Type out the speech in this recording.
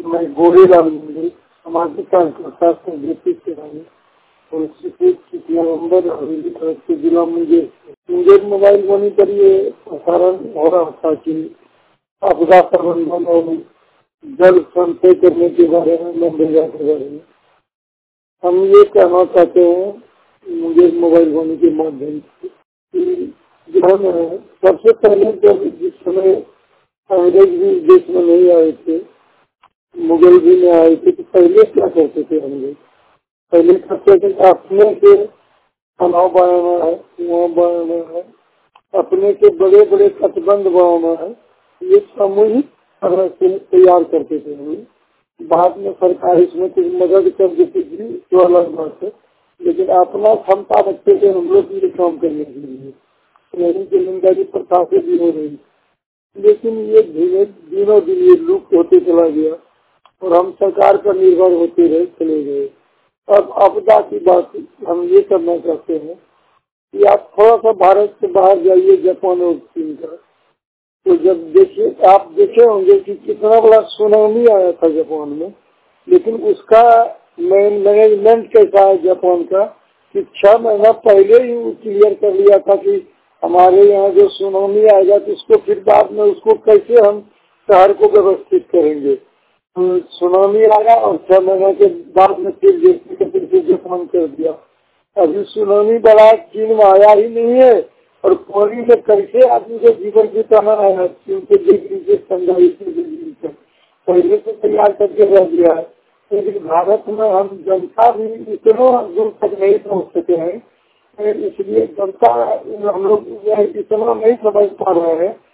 मैं गोरेलाल मंदिर सामाजिक कार्यकर्ता से व्यतीत कर रहा हूँ और नवम्बर और जिला मुंगेर मोबाइल मनी पर ये प्रसारण हो रहा था कि आपदा प्रबंधन और जल संचय करने के बारे में, मनरेगा के बारे में हम ये कहना चाहते हैं मुंगेर मोबाइल मनी के माध्यम से कि जो है सबसे पहले जब जिस समय अंग्रेज भी देश में नहीं आए थे, मुगल भी नहीं आए थे, तो पहले क्या करते थे हम लोग? पहले करते थे अपने के तनाव बनाना है, कुआं बनाना है, अपने के बड़े बड़े तटबंध बनाना है, ये सामूहिक तरह से तैयार करते थे हम लोग। बाद में सरकार इसमें कुछ मदद कर देती थी तो अलग बात है, लेकिन अपना क्षमता रखते थे हम लोग ये काम करने के लिए। यही जमींदारी प्रथा से भी हो रही, लेकिन ये धीरे दिनों दिन ये लुप्त होते चला गया और हम सरकार पर निर्भर होते रहे चले गए। अब आपदा की बात हम ये करना चाहते हैं कि आप थोड़ा सा भारत से बाहर जाइए, जापान और चीन का, तो जब देखिए आप देखे होंगे कि कितना बड़ा सुनामी आया था जापान में, लेकिन उसका मैनेजमेंट कैसा है जापान का कि 6 महीना पहले ही वो क्लियर कर लिया था कि हमारे यहाँ जो सुनामी आएगा तो उसको फिर बाद में उसको कैसे हम शहर को व्यवस्थित करेंगे। तो सुनामी आया और 6 महीने के बाद में फिर जैसे जापान कर दिया। अभी सुनामी बड़ा चीन में आया ही नहीं है और पानी में कैसे आदमी को जीवन बिताना है, 300 डिग्री से 1500 डिग्री तक पहले से तैयार करके रह दिया है। लेकिन भारत में हम जनता भी इतना दूर तक नहीं पहुँच सके हैं, इसलिए जनता हम लोग इतना नहीं समझ पा रहे हैं